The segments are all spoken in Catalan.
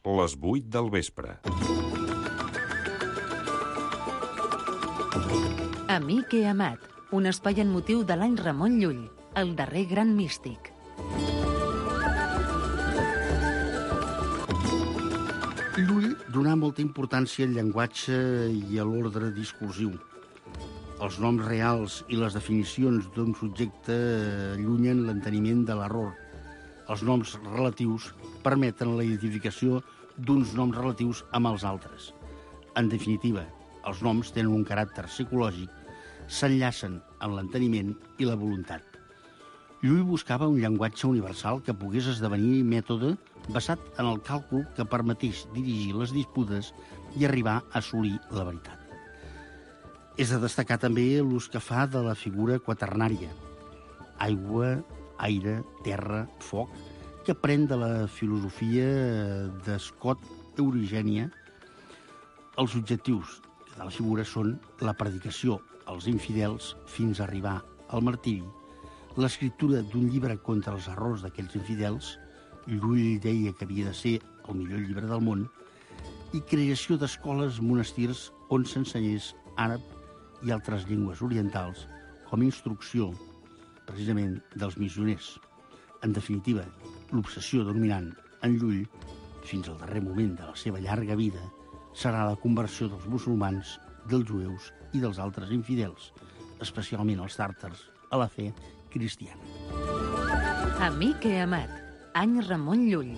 les 8 del vespre. Amic he amat, un espai en motiu de l'any Ramon Llull, el darrer gran místic. Llull donà molta importància al llenguatge i a l'ordre discursiu. Els noms reals i les definicions d'un subjecte allunyen l'enteniment de l'error. Els noms relatius permeten la identificació d'uns noms relatius amb els altres. En definitiva, els noms tenen un caràcter psicològic, s'enllacen amb l'enteniment i la voluntat. Llull buscava un llenguatge universal que pogués esdevenir mètode basat en el càlcul que permetés dirigir les disputes i arribar a assolir la veritat. És de destacar també l'ús que fa de la figura quaternària. Aigua, aire, terra, foc, que pren de la filosofia de Scott Eurigènia. Els objectius de la figura són la predicació als infidels fins a arribar al martiri, l'escriptura d'un llibre contra els errors d'aquells infidels, Llull deia que havia de ser el millor llibre del món, i creació d'escoles, monestirs on s'ensenyés àrab i altres llengües orientals com a instrucció, precisament, dels missioners. En definitiva, l'obsessió dominant en Llull, fins al darrer moment de la seva llarga vida, serà la conversió dels musulmans, dels jueus i dels altres infidels, especialment els tàrtars, a la fe cristiana. Amic he amat, any Ramon Llull.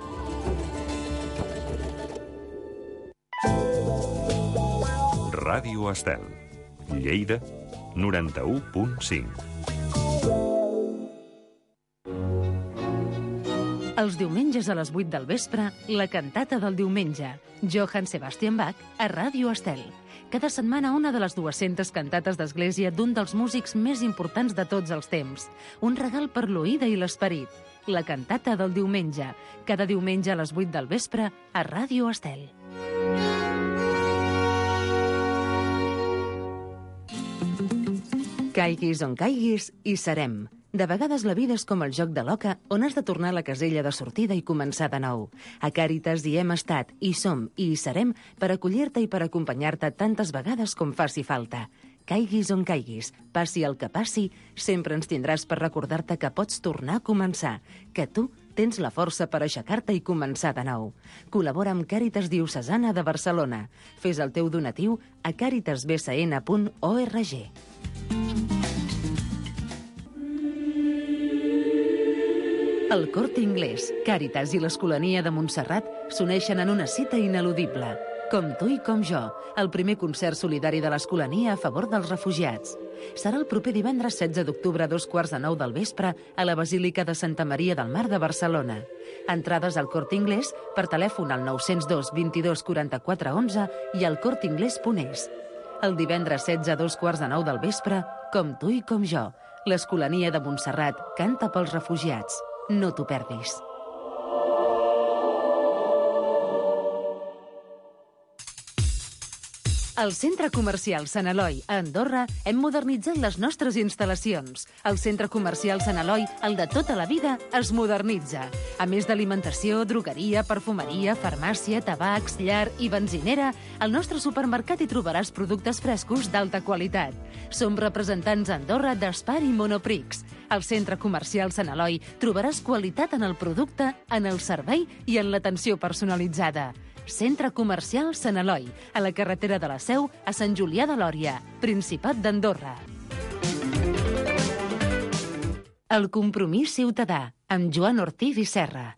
Ràdio Estel, Lleida, 91.5. Els diumenges a les 8 del vespre, la cantata del diumenge. Johann Sebastian Bach a Ràdio Estel. Cada setmana una de les 200 cantates d'església d'un dels músics més importants de tots els temps. Un regal per l'oïda i l'esperit. La cantata del diumenge. Cada diumenge a les 8 del vespre a Ràdio Estel. Caiguis on caiguis, hi serem. De vegades la vida és com el joc de l'oca, on has de tornar a la casella de sortida i començar de nou. A Càritas hi hem estat, hi som i hi serem per acollir-te i per acompanyar-te tantes vegades com faci falta. Caiguis on caiguis, passi el que passi, sempre ens tindràs per recordar-te que pots tornar a començar, que tu tens la força per aixecar-te i començar de nou. Col·labora amb Càritas Diocesana de Barcelona. Fes el teu donatiu a caritasbcn.org. El Corte Inglés, Càritas i l'Escolania de Montserrat s'uneixen en una cita ineludible. Com tu i com jo, el primer concert solidari de l'Escolania a favor dels refugiats. Serà el proper divendres 16 d'octubre a 8:45 del vespre a la Basílica de Santa Maria del Mar de Barcelona. Entrades al Corte Inglés per telèfon al 902 22 44 11 i al corteinglés.es. El divendres 16 a 8:45 del vespre, com tu i com jo, l'Escolania de Montserrat canta pels refugiats. No t'ho perdis. Al Centre Comercial Sant Eloi, a Andorra, hem modernitzat les nostres instal·lacions. El Centre Comercial Sant Eloi, el de tota la vida, es modernitza. A més d'alimentació, drogueria, perfumeria, farmàcia, tabacs, llar i benzinera, al nostre supermercat hi trobaràs productes frescos d'alta qualitat. Som representants a Andorra d'Espar i Monoprix. Al Centre Comercial Sant Eloi trobaràs qualitat en el producte, en el servei i en l'atenció personalitzada. Centre Comercial Sant Eloi, a la carretera de la Seu, a Sant Julià de Lòria, Principat d'Andorra. El compromís ciutadà, amb Joan Ortiz i Serra.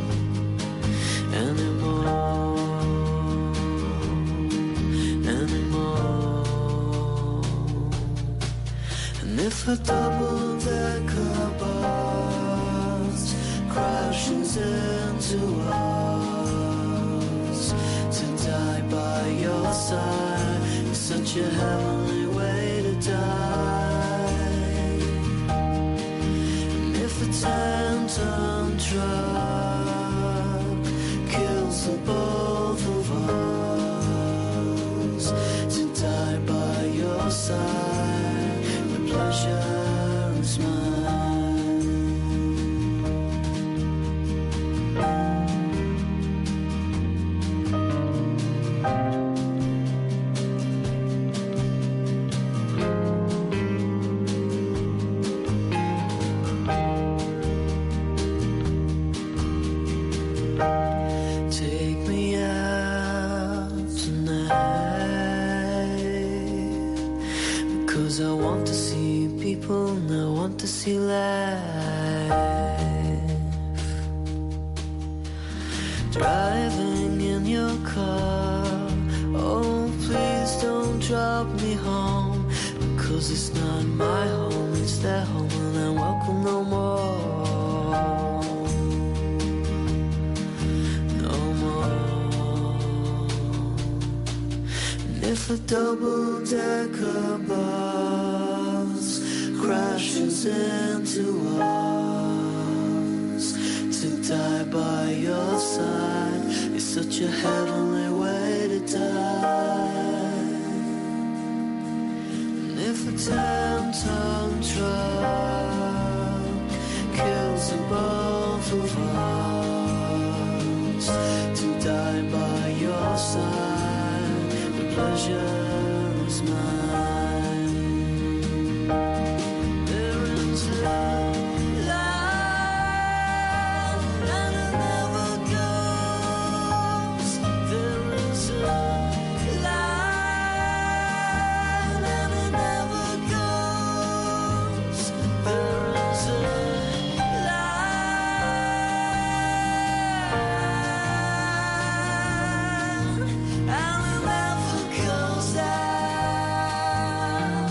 Anymore. a double-decker bus crashes into us, to die by your side is such a heavenly way to die. And if a 10-ton truck kills the both of us, to die by your side, the pleasure is mine. Take me out tonight, because I want to see people and I want to see life. Driving in your car, oh please don't drop me home, because it's not my home, it's their home and I'm welcome no more. If a double-decker bus crashes into us, to die by your side is such a heavenly way to die. And if a 10-ton truck kills the both of us, to die by your side, pleasure is mine. There is a line and it never goes. There is a line and it never goes. There is a line and it never goes down.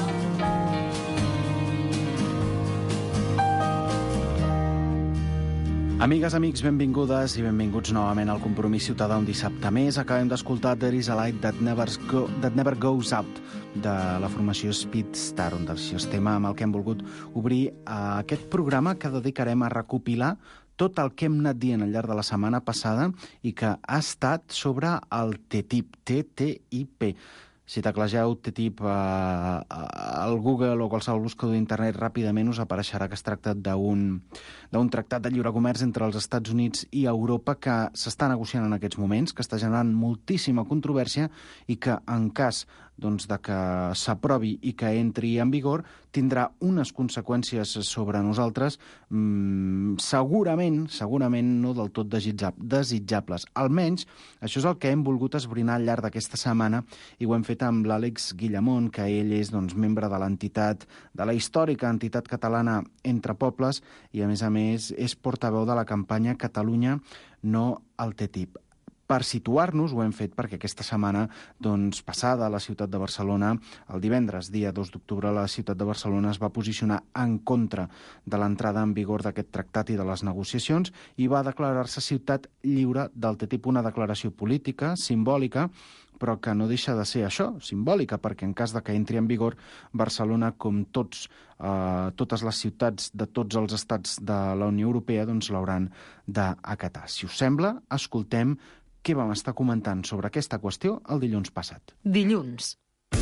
Amigues, amics, benvingudes i benvinguts novament al Compromís Ciutadà un dissabte més. Acabem d'escoltar There is a Light That Never Goes Out, de la formació Speedstar, un dels temes amb el que hem volgut obrir aquest programa que dedicarem a recopilar tot el que hem anat dient al llarg de la setmana passada i que ha estat sobre el TTIP, TTIP. Si teclegeu TTIP al Google o qualsevol buscador d'internet, ràpidament us apareixerà que es tracta d'un tractat de lliure comerç entre els Estats Units i Europa que s'està negociant en aquests moments, que està generant moltíssima controvèrsia i que, en cas de que s'aprovi i que entri en vigor, tindrà unes conseqüències sobre nosaltres segurament no del tot desitjables. Almenys, això és el que hem volgut esbrinar al llarg d'aquesta setmana i ho hem fet amb l'Àlex Guillamont, que ell és membre de l'entitat, de la històrica entitat catalana Entre Pobles i, a més, és portaveu de la campanya Catalunya no al TTIP. Per situar-nos, ho hem fet perquè aquesta setmana passada a la ciutat de Barcelona, el divendres, dia 2 d'octubre, la ciutat de Barcelona es va posicionar en contra de l'entrada en vigor d'aquest tractat i de les negociacions i va declarar-se ciutat lliure del TTIP, una declaració política, simbòlica, però que no deixa de ser això, simbòlica, perquè en cas de que entri en vigor, Barcelona, com totes les ciutats de tots els estats de la Unió Europea, l'hauran d'acatar. Si us sembla, escoltem què vam estar comentant sobre aquesta qüestió el dilluns passat. Dilluns.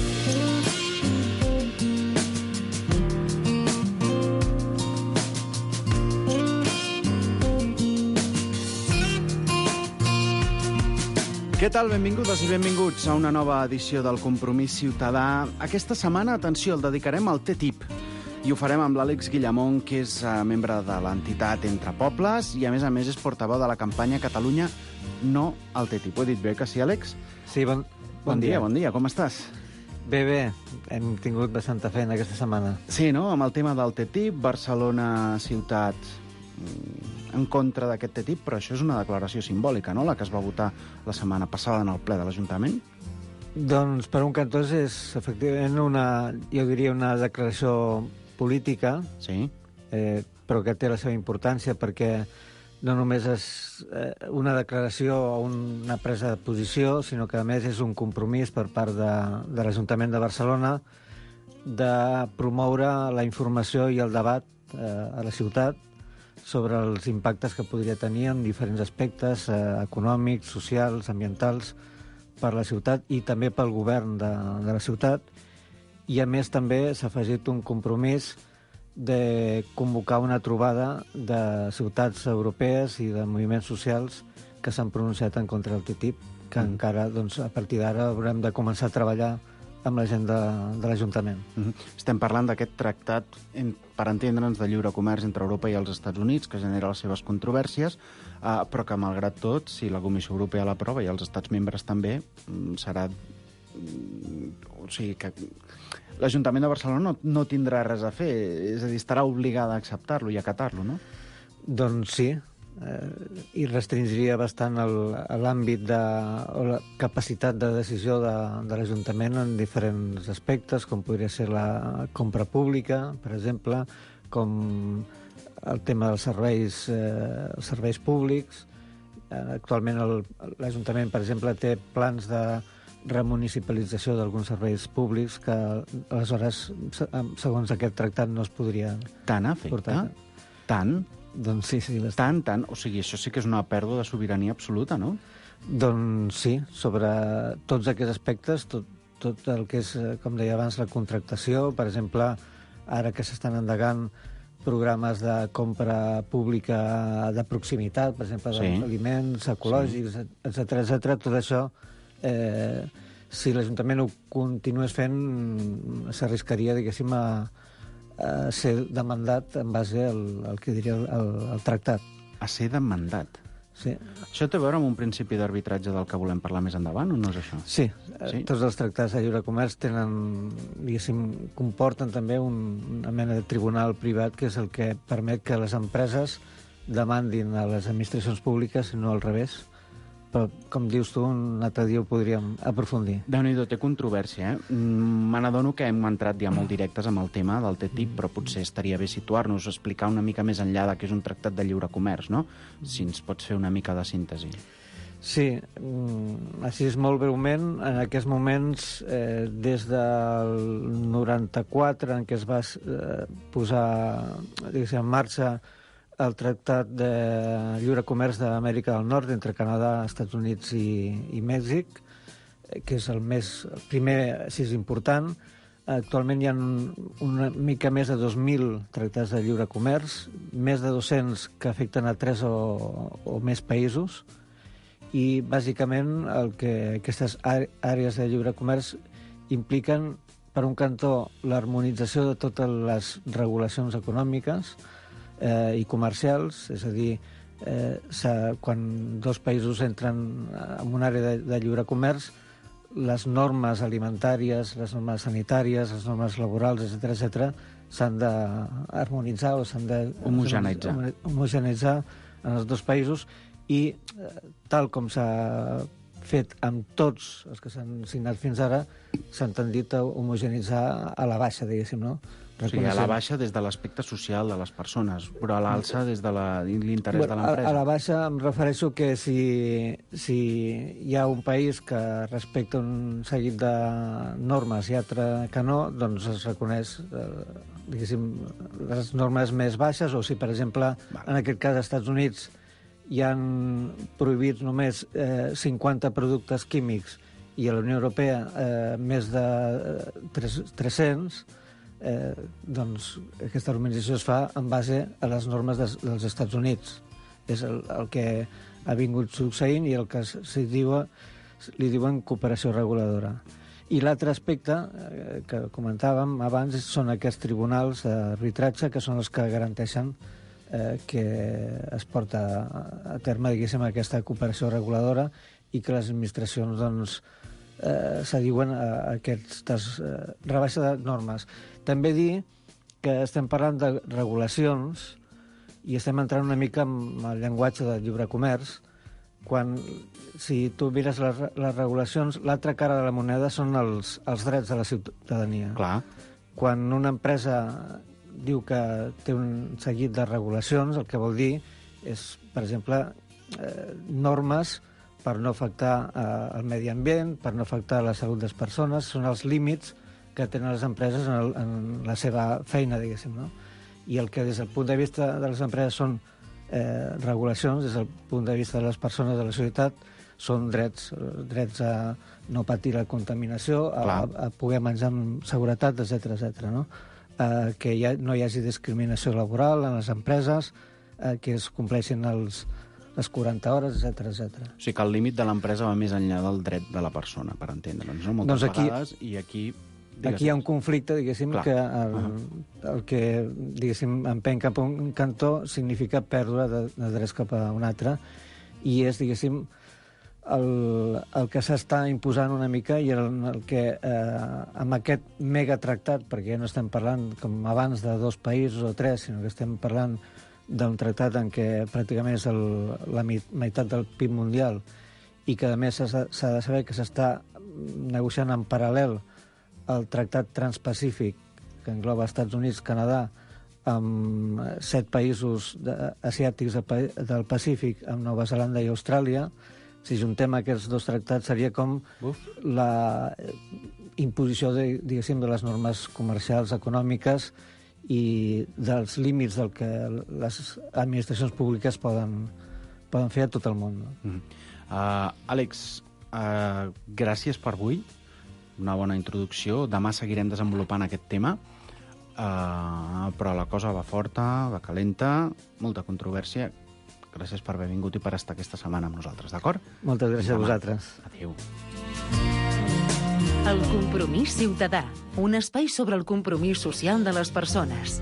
Què tal? Benvingudes i benvinguts a una nova edició del Compromís Ciutadà. Aquesta setmana, atenció, el dedicarem al TTIP. I ho farem amb l'Àlex Guillamont, que és membre de l'entitat Entre Pobles i, a més, és portaveu de la campanya Catalunya no al TTIP. Ho he dit bé, que sí, Àlex? Sí, bon dia. Bon dia, com estàs? Bé, hem tingut bastanta feina aquesta setmana. Sí, no?, amb el tema del TTIP, Barcelona, ciutat en contra d'aquest TTIP, però això és una declaració simbòlica, no?, la que es va votar la setmana passada en el ple de l'Ajuntament. Doncs, per un cantó, és efectivament jo diria una declaració política, Sí. però que té la seva importància perquè no només és una declaració o una presa de posició, sinó que a més és un compromís per part de l'Ajuntament de Barcelona de promoure la informació i el debat a la ciutat sobre els impactes que podria tenir en diferents aspectes econòmics, socials, ambientals per la ciutat i també pel govern de la ciutat. I a més també s'ha afegit un compromís de convocar una trobada de ciutats europees i de moviments socials que s'han pronunciat en contra del TTIP, que encara, doncs, a partir d'ara haurem de començar a treballar amb la gent de l'Ajuntament. Estem parlant d'aquest tractat, per entendre'ns, de lliure comerç entre Europa i els Estats Units, que genera les seves controvèrsies, però que, malgrat tot, si la Comissió Europea l'aprova i els Estats membres també, serà... O sigui, que l'Ajuntament de Barcelona no tindrà res a fer, és a dir, estarà obligada a acceptar-lo i acatar-lo, no? Doncs sí, i restringiria bastant l'àmbit o la capacitat de decisió de l'Ajuntament en diferents aspectes, com podria ser la compra pública, per exemple, com el tema dels serveis públics. Actualment l'Ajuntament, per exemple, té plans de remunicipalització d'alguns serveis públics que aleshores, segons aquest tractat, no es podrien Tant afecta? portar. Tant? Doncs sí. Tant. O sigui, això sí que és una pèrdua de sobirania absoluta, no? Doncs sí, sobre tots aquests aspectes, tot el que és, com deia abans, la contractació. Per exemple, ara que s'estan endegant programes de compra pública de proximitat, per exemple, d'aliments ecològics, etc. Tot això, si l'Ajuntament ho continués fent, s'arriscaria, diguéssim, a ser demandat en base al que diria el tractat. A ser demandat. Sí. Això té a veure amb un principi d'arbitratge del que volem parlar més endavant, o no és això? Sí. Tots els tractats de lliure comerç comporten també una mena de tribunal privat, que és el que permet que les empreses demandin a les administracions públiques i no al revés. Però, com dius tu, un altre dia ho podríem aprofundir. Déu-n'hi-do, té controvèrsia, Me n'adono que hem entrat ja molt directes amb el tema del TTIP, però potser estaria bé situar-nos, explicar una mica més enllà de què és un tractat de lliure comerç, no? Si ens pots fer una mica de síntesi. Sí, així és molt breument. En aquests moments, des del 94, en què es va posar en marxa el Tractat de Lliure Comerç d'Amèrica del Nord entre Canadà, Estats Units i Mèxic, que és el primer, si és important. Actualment hi ha una mica més de 2.000 tractats de lliure comerç, més de 200 que afecten a 3 o més països, i bàsicament aquestes àrees de lliure comerç impliquen, per un cantó, l'harmonització de totes les regulacions econòmiques i comercials, és a dir, quan dos països entren en una àrea de lliure comerç, les normes alimentàries, les normes sanitàries, les normes laborals, etc., s'han d'harmonitzar o s'han de homogeneïtzar en els dos països, i tal com s'ha fet amb tots els que s'han signat fins ara, s'han tendit a homogeneïtzar a la baixa, diguéssim, no? O sigui, a la baixa des de l'aspecte social de les persones, però a l'alça des de l'interès de l'empresa. A la baixa em refereixo que si hi ha un país que respecta un seguit de normes i altre que no, doncs es reconeix, diguéssim, les normes més baixes, o si, per exemple, en aquest cas, als Estats Units hi han prohibits només 50 productes químics i a la Unió Europea més de 300, doncs aquesta harmonització es fa en base a les normes dels Estats Units. És el que ha vingut succeint i el que li diuen cooperació reguladora. I l'altre aspecte que comentàvem abans són aquests tribunals d'arbitratge, que són els que garanteixen que es porta a terme, diguéssim, aquesta cooperació reguladora i que les administracions, doncs, s'adiuen a aquestes rebaixa de normes. També dir que estem parlant de regulacions i estem entrant una mica en el llenguatge del lliure comerç, quan, si tu mires les regulacions, l'altra cara de la moneda són els drets de la ciutadania. Clar. Quan una empresa diu que té un seguit de regulacions, el que vol dir és, per exemple, normes per no afectar el medi ambient, per no afectar la salut de les persones, són els límits que tenen les empreses en la seva feina, diguéssim, no? I el que des del punt de vista de les empreses són regulacions, des del punt de vista de les persones de la societat, són drets a no patir la contaminació, a poder menjar amb seguretat, etc., no? Que no hi hagi discriminació laboral en les empreses, que es compleixin les 40 hores, etc. O sigui que el límit de l'empresa va més enllà del dret de la persona, per entendre'ns, no? Moltes vegades, i aquí... Aquí hi ha un conflicte, diguéssim, que el que, diguéssim, empeny cap a un cantó significa pèrdua de drets cap a un altre, i és, diguéssim, el que s'està imposant una mica i el que amb aquest megatractat, perquè ja no estem parlant com abans de 2 països o 3, sinó que estem parlant d'un tractat en què pràcticament és la meitat del PIB mundial i que a més s'ha de saber que s'està negociant en paral·lel el tractat transpacífic que engloba Estats Units, Canadà, amb 7 països asiàtics del Pacífic, amb Nova Zelanda i Austràlia. Si juntem aquests 2 tractats seria com la imposició, diguéssim, de les normes comercials, econòmiques i dels límits del que les administracions públiques poden fer a tot el món. Àlex, gràcies per avui. Una bona introducció. Demà seguirem desenvolupant aquest tema, però la cosa va forta, va calenta, molta controvèrsia. Gràcies per haver vingut i per estar aquesta setmana amb nosaltres, d'acord? Moltes gràcies a vosaltres. Adéu. El compromís ciutadà, un espai sobre el compromís social de les persones.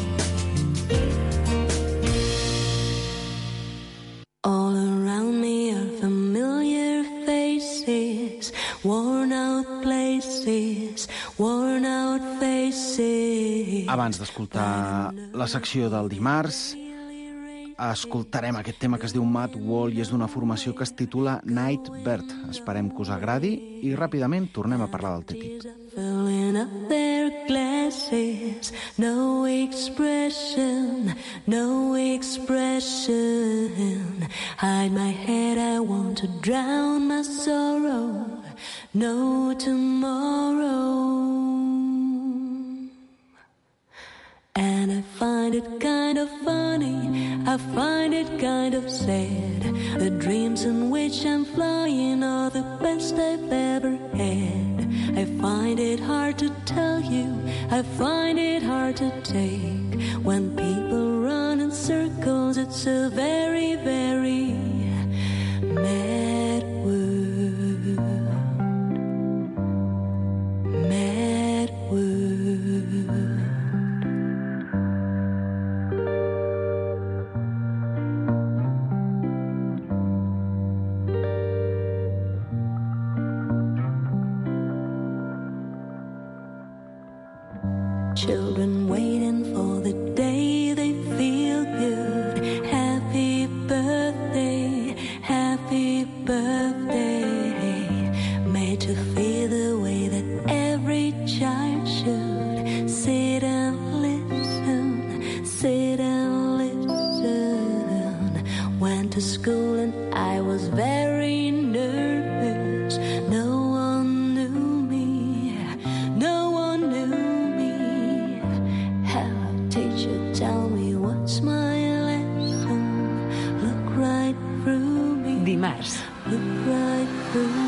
All around me are familiar faces, worn out places, worn out faces. Abans d'escoltar la secció del dimarts, escoltarem aquest tema que es diu Mad Wall i és d'una formació que es titula Night Bird. Esperem que us agradi i ràpidament tornem a parlar del TTIP. Filling up their glasses, no expression, no expression. Hide my head, I want to drown my sorrow, no tomorrow. And I find it kind of funny, I find it kind of sad. The dreams in which I'm flying are the best I've ever had. I find it hard to tell you, I find it hard to take. When people run in circles, it's a very, very mad world. Mad world. Children waiting for the day they feel good. Happy birthday, happy birthday. Made to feel the way that every child should. Sit and listen, sit and listen. Went to school and I was very nervous. No one knew me, no one knew me. Hello, teacher, tell me what's my lesson. Look right through me. Dimarts. Look right through me.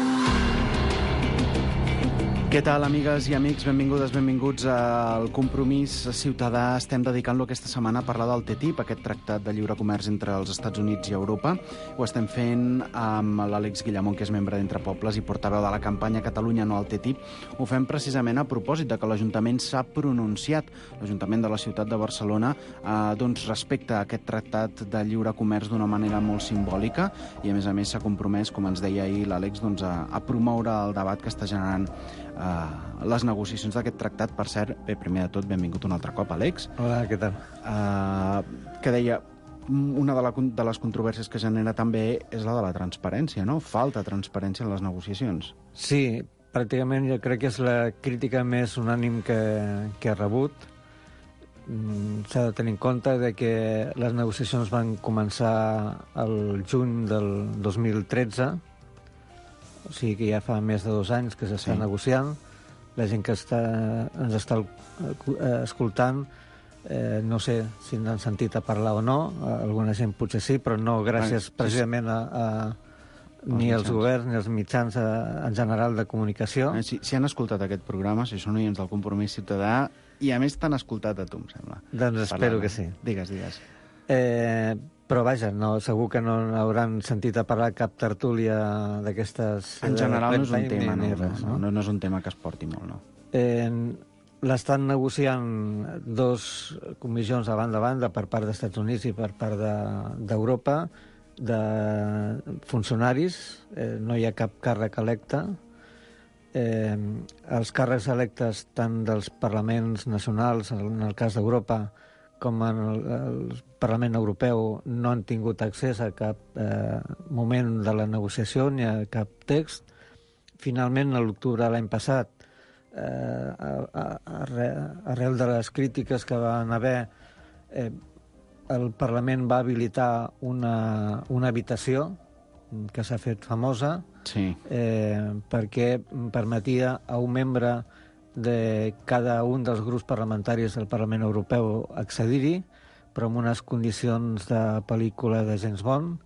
Què tal, amigues i amics? Benvingudes, benvinguts al Compromís Ciutadà. Estem dedicant-lo aquesta setmana a parlar del TTIP, aquest tractat de lliure comerç entre els Estats Units i Europa. Ho estem fent amb l'Àlex Guillamón, que és membre d'Entre Pobles i portaveu de la campanya Catalunya no al TTIP. Ho fem precisament a propòsit de que l'Ajuntament s'ha pronunciat, l'Ajuntament de la ciutat de Barcelona, doncs respecte a aquest tractat de lliure comerç d'una manera molt simbòlica i, a més, s'ha compromès, com ens deia ahir l'Àlex, doncs, a promoure el debat que està generant les negociacions d'aquest tractat. Per cert, bé, primer de tot, benvingut un altre cop, Àlex. Hola, què tal? Que deia, una de les controvèrsies que genera també és la de la transparència, no? Falta transparència en les negociacions. Sí, pràcticament jo crec que és la crítica més unànim que he rebut. s'ha de tenir en compte de que les negociacions van començar el juny del 2013, o sigui que ja fa més de 2 anys que s'està negociant. La gent que ens està escoltant, no sé si n'han sentit a parlar o no, alguna gent potser sí, però no gràcies precisament ni als governs ni als mitjans en general de comunicació. Si han escoltat aquest programa, si són oients del Compromís Ciutadà, i a més t'han escoltat a tu, em sembla. Doncs espero que sí. Digues. Però vaja, segur que no hauran sentit a parlar cap tertúlia d'aquestes... En general no és un tema, no és un tema que es porti molt, no? L'estan negociant 2 comissions a banda per part dels Estats Units i per part d'Europa, de funcionaris, no hi ha cap càrrec electe. Els càrrecs electes tant dels parlaments nacionals, en el cas d'Europa, com en el Parlament Europeu, no han tingut accés a cap moment de la negociació ni a cap text. Finalment, a l'octubre de l'any passat, arrel de les crítiques que van haver, el Parlament va habilitar una habitació que s'ha fet famosa, perquè permetia a un membre de cada un dels grups parlamentaris del Parlament Europeu accedir-hi, però amb unes condicions de pel·lícula de James Bond.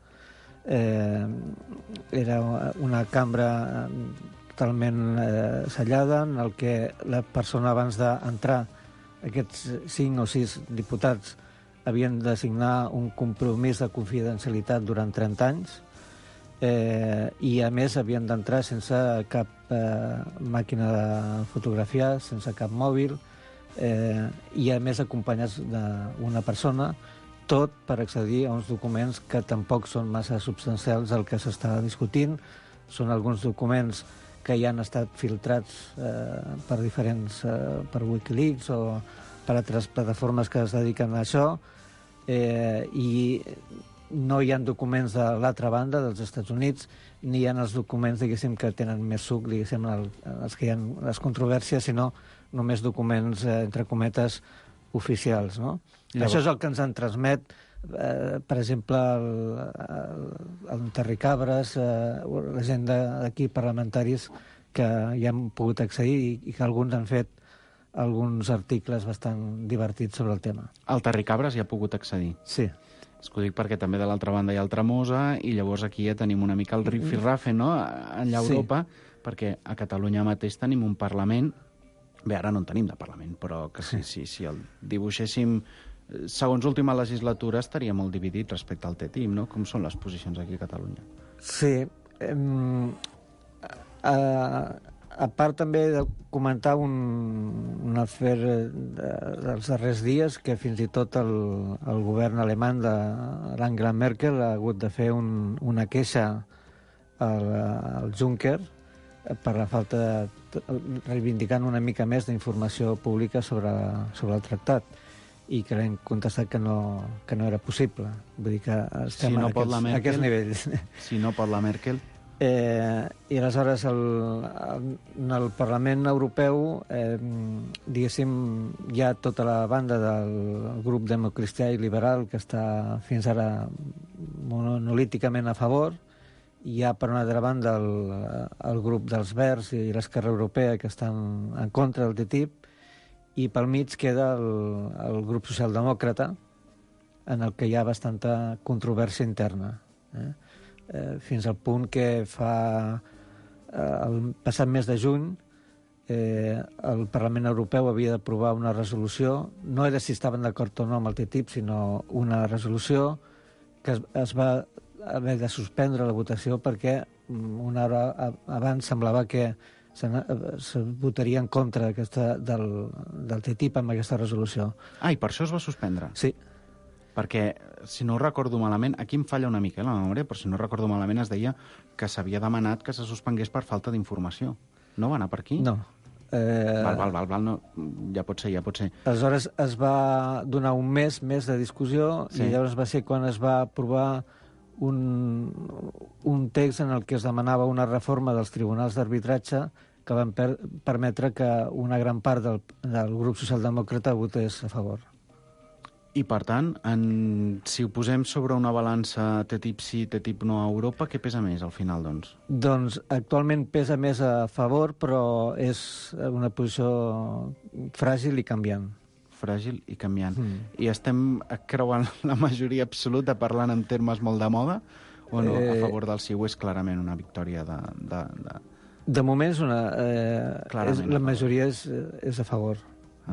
Era una cambra totalment sellada, en el que la persona, abans d'entrar, aquests 5 o 6 diputats havien de signar un compromís de confidencialitat durant 30 anys, i a més havien d'entrar sense cap màquina de fotografiar, sense cap mòbil, i a més acompanyats d'una persona, tot per accedir a uns documents que tampoc són massa substancials del que s'està discutint. Són alguns documents que ja han estat filtrats per diferents, per Wikileaks o per altres plataformes que es dediquen a això, i no hi ha documents de l'altra banda, dels Estats Units, ni hi ha els documents, diguéssim, que tenen més suc, diguéssim, els que hi ha les controvèrsies, sinó només documents, entre cometes, oficials, no? Això és el que ens en transmet, per exemple, el Terricabres, la gent d'aquí, parlamentaris, que hi han pogut accedir i que alguns han fet alguns articles bastant divertits sobre el tema. El Terricabres hi ha pogut accedir? Sí. És que ho dic perquè també de l'altra banda hi ha el Tremosa, i llavors aquí ja tenim una mica el rifirrafe, no?, enllà a Europa, perquè a Catalunya mateix tenim un Parlament. Bé, ara no en tenim de Parlament, però que si el dibuixéssim segons l'última legislatura estaria molt dividit respecte al TTIP, no? Com són les posicions aquí a Catalunya? Sí. A part també de comentar un afer dels darrers dies, que fins i tot el govern alemany de l'Angela Merkel ha hagut de fer una queixa al Juncker per la falta reivindicant una mica més d'informació pública sobre el tractat, i que l'hem contestat que no era possible. Vull dir que estem a aquests nivells. Si no pot la Merkel... I aleshores en el Parlament Europeu, diguéssim, hi ha tota la banda del grup democristià i liberal que està fins ara monolíticament a favor. Hi ha, per una altra banda, el grup dels Verds i l'Esquerra Europea que estan en contra del TTIP, i pel mig queda el grup socialdemòcrata, en el que hi ha bastanta controvèrsia interna. Fins al punt que el passat mes de juny el Parlament Europeu havia d'aprovar una resolució, no era si estaven d'acord o no amb el TTIP, sinó una resolució que es va haver de suspendre la votació perquè una hora abans semblava que se votaria en contra del TTIP amb aquesta resolució. I per això es va suspendre? Sí. Perquè, si no recordo malament, aquí em falla una mica la memòria, però si no recordo malament es deia que s'havia demanat que se suspengués per falta d'informació. No va anar per aquí? No. Val, no, ja pot ser. Aleshores es va donar un mes de discussió, i llavors va ser quan es va aprovar un text en el que es demanava una reforma dels tribunals d'arbitratge que van permetre que una gran part del grup socialdemòcrata votés a favor. I, per tant, si ho posem sobre una balança TTIP sí, TTIP no a Europa, què pesa més al final, doncs? Doncs actualment pesa més a favor, però és una posició fràgil i canviant. Fràgil i canviant. I estem creuant la majoria absoluta parlant en termes molt de moda, o no? A favor del sí és clarament una victòria De moment és la majoria és a favor.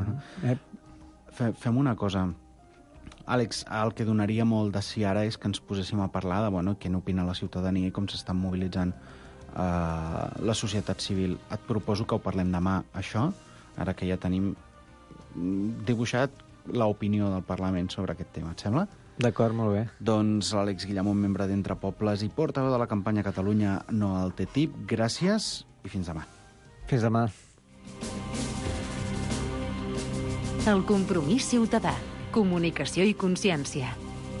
Fem una cosa. Àlex, el que donaria molt de si ara és que ens poséssim a parlar de què n'opina la ciutadania i com s'estan mobilitzant la societat civil. Et proposo que ho parlem demà, això, ara que ja tenim dibuixat l'opinió del Parlament sobre aquest tema. Et sembla? D'acord, molt bé. Doncs l'Àlex Guillamón, membre d'Entre Pobles i portaveu de la campanya Catalunya No al TTIP. Gràcies i fins demà. Fins demà. El compromís ciutadà. Comunicació i consciència.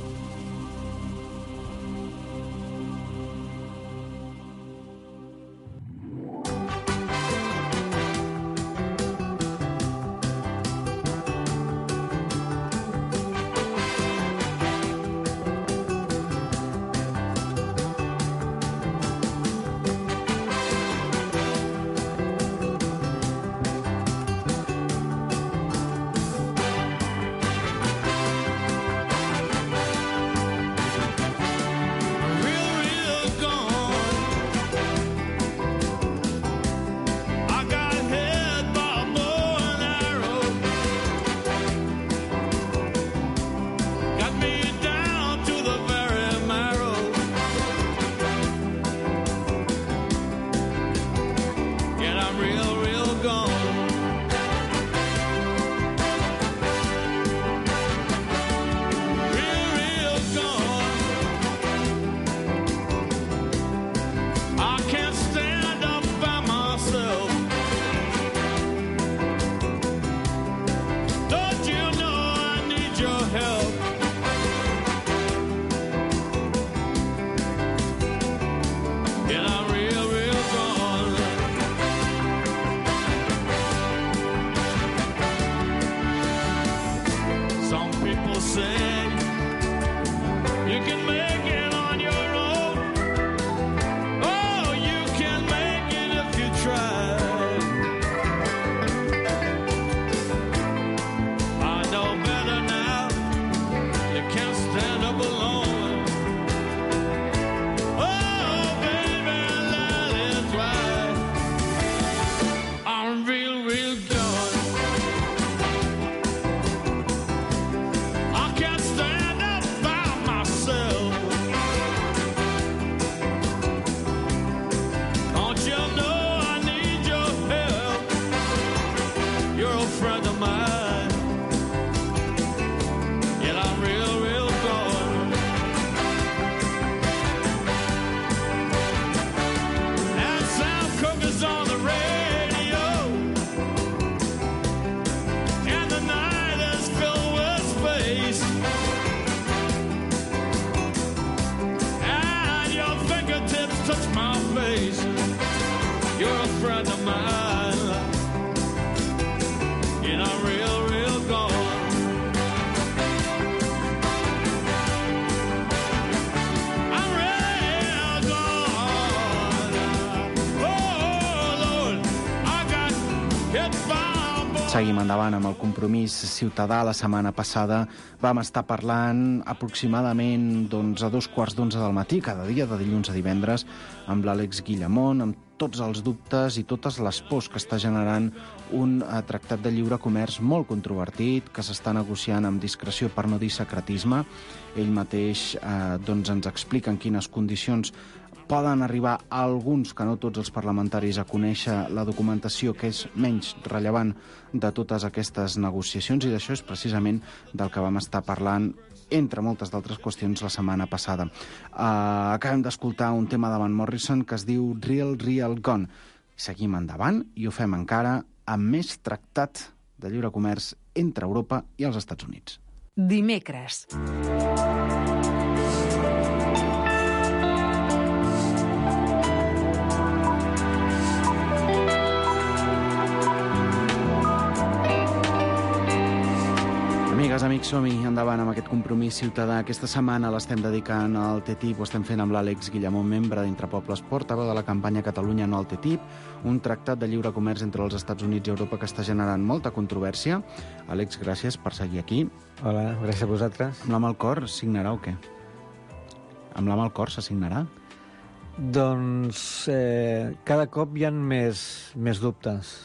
Seguim endavant amb el compromís ciutadà. La setmana passada vam estar parlant aproximadament a 2:15 del matí, cada dia, de dilluns a divendres, amb l'Àlex Guillamón, amb tots els dubtes i totes les pors que està generant un tractat de lliure comerç molt controvertit, que s'està negociant amb discreció, per no dir secretisme. Ell mateix ens explica en quines condicions poden arribar alguns, que no tots els parlamentaris, a conèixer la documentació que és menys rellevant de totes aquestes negociacions, i d'això és precisament del que vam estar parlant, entre moltes d'altres qüestions, la setmana passada. Acabem d'escoltar un tema de Van Morrison que es diu Real, Real Gone. Seguim endavant i ho fem encara amb més tractat de lliure comerç entre Europa i els Estats Units. Dimecres. Amigues Amigues, amics, som-hi endavant amb aquest compromís ciutadà. Aquesta setmana l'estem dedicant al TTIP, ho estem fent amb l'Àlex Guillamón, membre d'Entre Pobles, portaveu de la campanya Catalunya no al TTIP, un tractat de lliure comerç entre els Estats Units i Europa que està generant molta controvèrsia. Àlex, gràcies per seguir aquí. Hola, gràcies a vosaltres. Amb la mà al cor, signarà o què? Amb la mà al cor s'assignarà? Doncs cada cop hi ha més dubtes.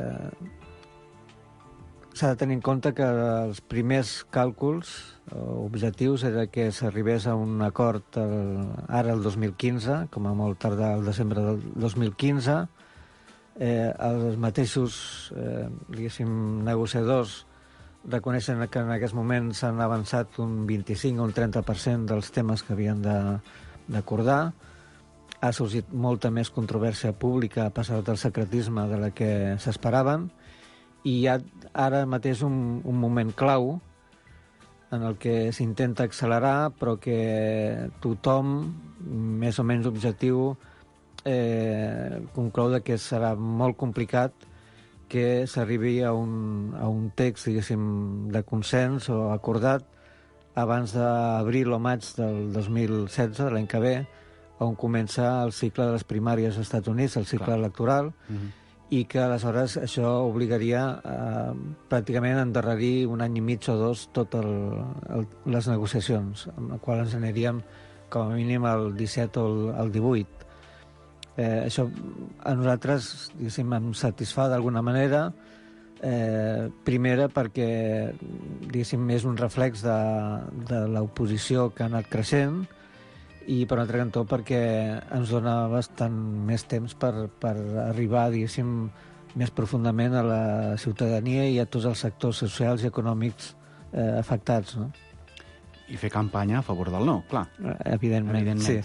S'ha de tenir en compte que els primers càlculs o objectius era que s'arribés a un acord ara el 2015, com a molt tardar el desembre del 2015. Els mateixos negociadors reconeixen que en aquests moments s'han avançat un 25 o un 30% dels temes que havien d'acordar. Ha sorgit molta més controvèrsia pública, ha passat el secretisme de la que s'esperaven, i hi ha ara mateix un moment clau en el que s'intenta accelerar, però que tothom, més o menys objectiu, conclou que serà molt complicat que s'arribi a un text, diguéssim, de consens o acordat abans d'abril o maig del 2016, l'any que ve, on comença el cicle de les primàries als Estats Units, el cicle electoral, i que aleshores això obligaria a pràcticament endarrerir un any i mig o dos totes les negociacions, amb la qual ens aniríem com a mínim al 17 o al 18. Això a nosaltres, diguéssim, em satisfà d'alguna manera, primera perquè, diguéssim, és un reflex de l'oposició que ha anat creixent, i per un altre cantó perquè ens dona bastant més temps per arribar, diguéssim, més profundament a la ciutadania i a tots els sectors socials i econòmics afectats, no? I fer campanya a favor del no, clar. Evidentment. Sí.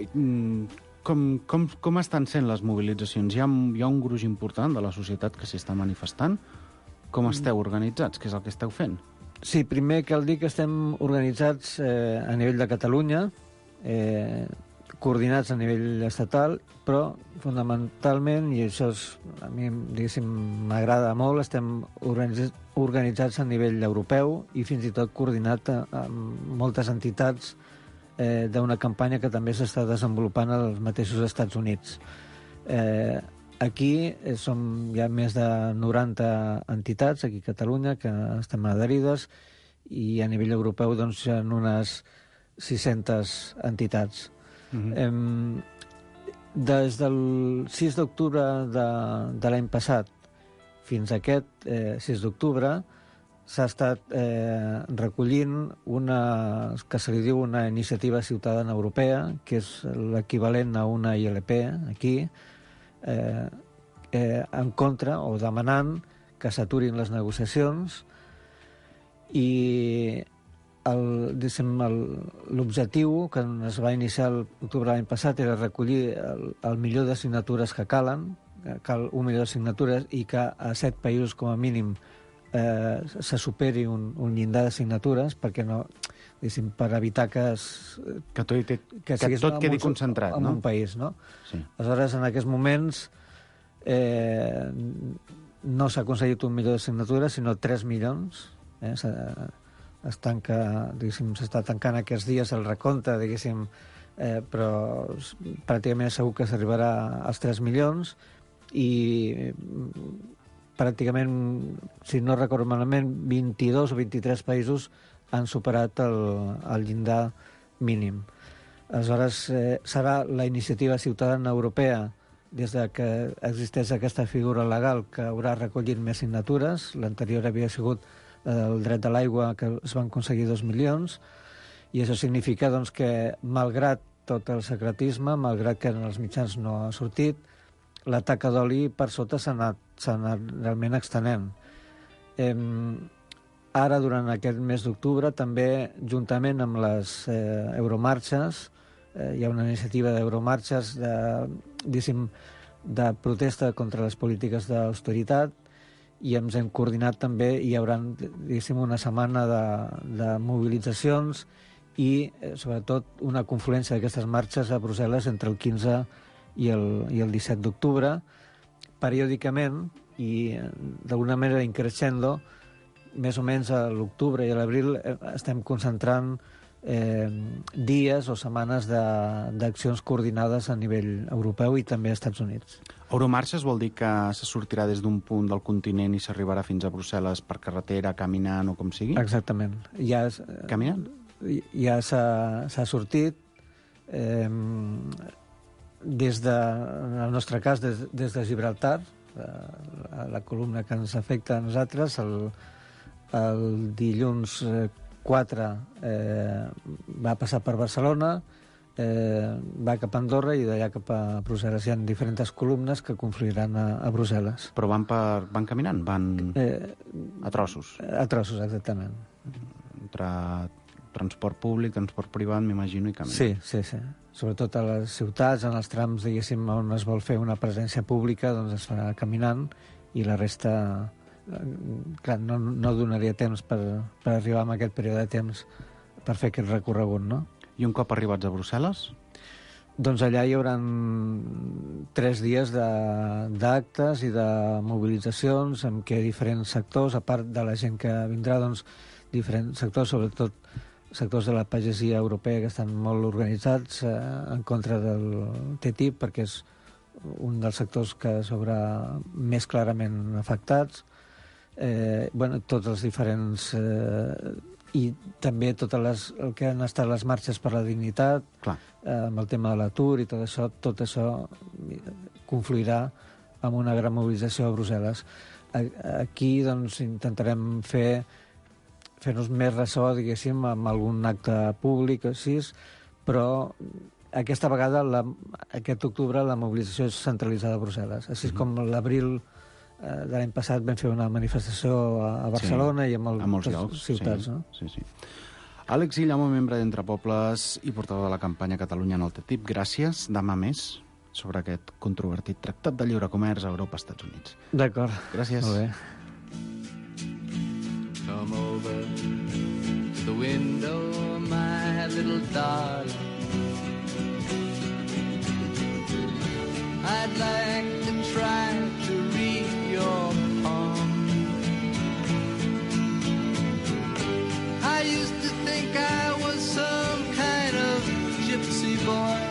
Com estan sent les mobilitzacions? Hi ha un gruix important de la societat que s'hi està manifestant? Com esteu organitzats? Què és el que esteu fent? Sí, primer cal dir que estem organitzats a nivell de Catalunya, coordinats a nivell estatal, però fonamentalment, i això a mi, diguéssim, m'agrada molt, estem organitzats a nivell europeu i fins i tot coordinat amb moltes entitats d'una campanya que també s'està desenvolupant als mateixos Estats Units. Aquí hi ha més de 90 entitats, aquí a Catalunya, que estem adherides, i a nivell europeu doncs, hi ha unes 600 entitats. Des del 6 d'octubre de l'any passat fins a aquest 6 d'octubre s'ha estat recollint una que se li diu una iniciativa ciutadana europea, que és l'equivalent a una ILP aquí, en contra o demanant que s'aturin les negociacions, i l'objectiu que es va iniciar l'octubre de l'any passat era recollir el milió de signatures que cal 1 milió de signatures, i que a 7 països com a mínim se superi un llindar de signatures, perquè no, per evitar que tot quedi concentrat, en no? un país, no? Sí. Aleshores, en aquests moments no s'ha aconseguit 1 milió de signatures, sinó 3 milions. S'està tancant aquests dies el recompte, diguéssim, però pràcticament segur que s'arribarà als 3 milions, i pràcticament, si no recordo malament, 22 o 23 països han superat el llindar mínim. Aleshores, serà la iniciativa ciutadana europea, des de que existeix aquesta figura legal, que haurà recollit més signatures. L'anterior havia sigut el dret de l'aigua, que es van aconseguir 2 milions, i això significa doncs, que, malgrat tot el secretisme, malgrat que en els mitjans no ha sortit, la taca d'oli per sota s'ha anat realment extenent. Ara, durant aquest mes d'octubre, també, juntament amb les euromarxes, hi ha una iniciativa d'euromarxes de protesta contra les polítiques d'austeritat, i ens hem coordinat també, i hi haurà, diguéssim, una setmana de mobilitzacions i, sobretot, una confluència d'aquestes marxes a Brussel·les entre el 15 i el 17 d'octubre, periòdicament, i d'alguna manera increixendo, més o menys a l'octubre i a l'abril estem concentrant dies o setmanes d'accions coordinades a nivell europeu i també als Estats Units. Euromarxes vol dir que se sortirà des d'un punt del continent i s'arribarà fins a Brussel·les per carretera, caminant o com sigui? Exactament. Caminant? Ja s'ha sortit des de, en el nostre cas, des de Gibraltar, la columna que ens afecta a nosaltres, el dilluns 4 va passar per Barcelona, va cap a Andorra i d'allà cap a Brussel·les. Hi ha diferents columnes que confluiran a Brussel·les. Però van caminant? Van a trossos? A trossos, exactament. Entre transport públic, transport privat, m'imagino, i caminant. Sí. Sobretot a les ciutats, en els trams, diguéssim, on es vol fer una presència pública, doncs es farà caminant i la resta... Clar, no donaria temps per arribar en aquest període de temps per fer aquest recorregut, no? I un cop arribats a Brussel·les? Doncs allà hi haurà 3 dies d'actes i de mobilitzacions en què diferents sectors, a part de la gent que vindrà, doncs diferents sectors, sobretot sectors de la pagesia europea que estan molt organitzats en contra del TTIP, perquè és un dels sectors que s'haurà més clarament afectats. Tots els diferents i també el que han estat les marxes per la dignitat, amb el tema de l'atur i tot això confluirà amb una gran mobilització a Brussel·les. Aquí doncs intentarem fer-nos més ressò, diguéssim, amb algun acte públic així, però aquesta vegada, aquest octubre, la mobilització és centralitzada a Brussel·les, així com l'abril de l'any passat vam fer una manifestació a Barcelona i a molts llocs, ciutats. Sí. Àlex Guillamón, membre d'Entre Pobles i portador de la campanya Catalunya en el TTIP, gràcies. Demà més sobre aquest controvertit tractat de lliure comerç a Europa-Estats Units. D'acord. Gràcies. Molt bé. Come over to the window, my little darling. I'd like to try to read your palm. I used to think I was some kind of gypsy boy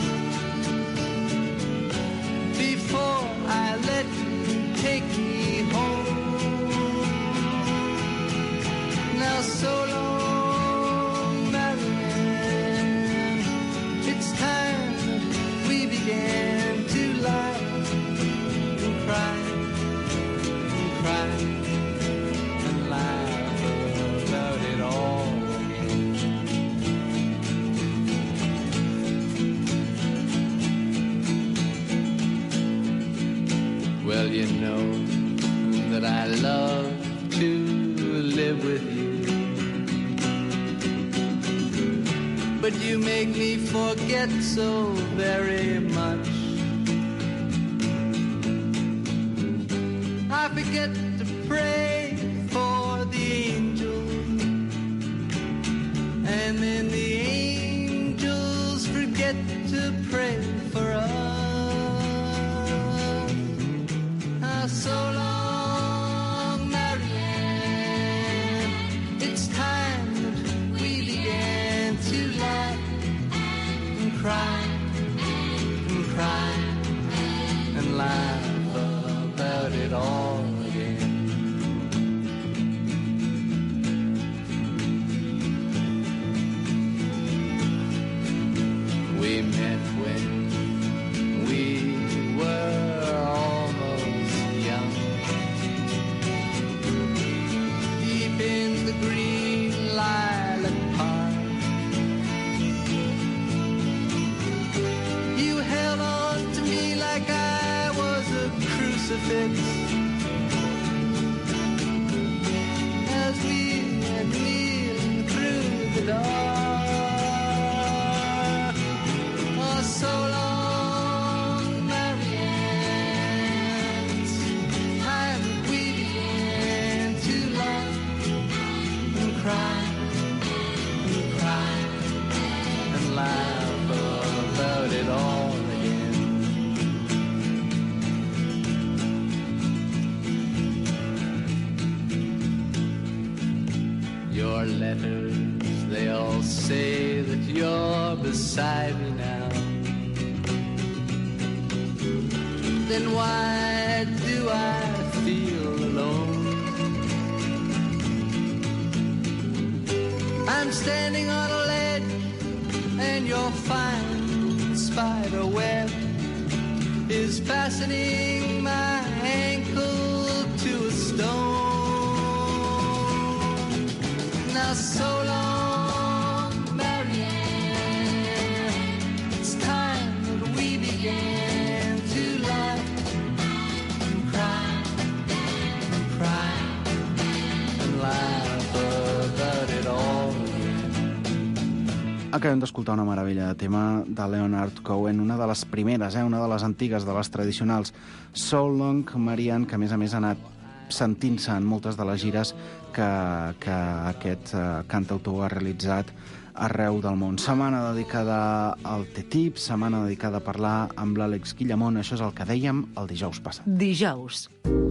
before I let you take me home. Now so long, Marianne, it's time that we began to lie and cry and cry and laugh about it all again. Well, you know that I love to live with you, but you make me forget so very much. I forget to pray for the angels, and then the angels forget to pray for us. So long, Marianne, it's time that we began to laugh and cry and cry and laugh about it all again. your letters, they all say that you're beside me now. Then why do I feel alone? I'm standing on a ledge and your fine spider web is fastening my ankle to a stone. Now so long, Marianne, it's time that we began to laugh and cry and laugh about it all. Acabem d'escoltar una meravella de tema de Leonard Cohen, una de les primeres, una de les antigues, de les tradicionals, So Long, Marianne, que a més ha anat sentint-se en moltes de les gires que aquest cantautor ha realitzat arreu del món. Setmana dedicada al TTIP, setmana dedicada a parlar amb l'Àlex Guillamón. Això és el que dèiem el dijous passat. Dijous.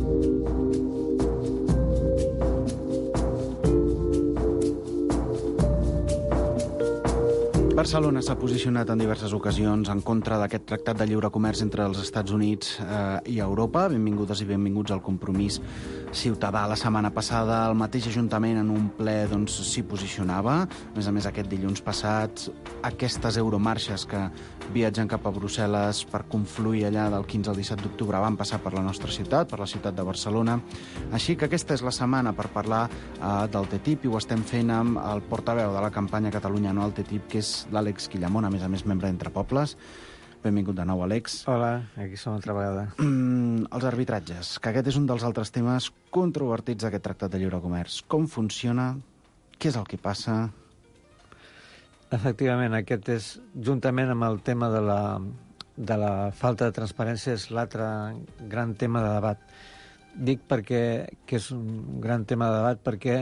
Barcelona s'ha posicionat en diverses ocasions en contra d'aquest tractat de lliure comerç entre els Estats Units i Europa. Benvingudes i benvinguts al Compromís Ciutadà. La setmana passada el mateix Ajuntament en un ple s'hi posicionava. A més, aquest dilluns passat, aquestes euromarxes que viatgen cap a Brussel·les per confluir allà del 15 al 17 d'octubre van passar per la nostra ciutat, per la ciutat de Barcelona. Així que aquesta és la setmana per parlar del TTIP i ho estem fent amb el portaveu de la campanya Catalunya No al TTIP, que és l'Àlex Guillamón, a més membre d'Entre Pobles. Benvingut de nou, Àlex. Hola, aquí som altra vegada. Els arbitratges, que aquest és un dels altres temes controvertits d'aquest tractat de lliure comerç. Com funciona? Què és el que passa? Efectivament, aquest és, juntament amb el tema de la falta de transparència, és l'altre gran tema de debat. Dic que és un gran tema de debat perquè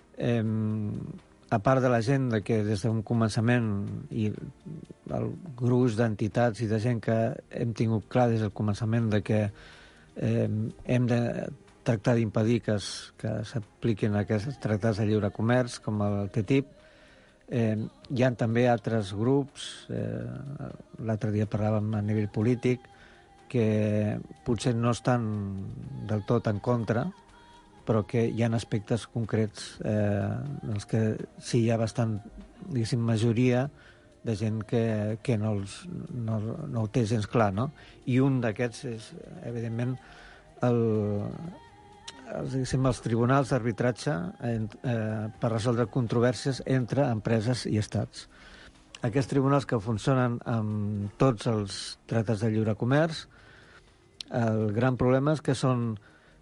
a part de la gent que des d'un començament i el gruix d'entitats i de gent que hem tingut clar des del començament que hem de tractar d'impedir que s'apliquin aquests tractats de lliure comerç com el TTIP, hi ha també altres grups, l'altre dia parlàvem a nivell polític, que potser no estan del tot en contra, però que hi ha aspectes concrets en els que sí hi ha bastant, diguéssim, majoria de gent que no ho té gens clar, no? I un d'aquests és, evidentment, els tribunals d'arbitratge per resoldre controvèrsies entre empreses i estats. Aquests tribunals que funcionen amb tots els tractats de lliure comerç, el gran problema és que són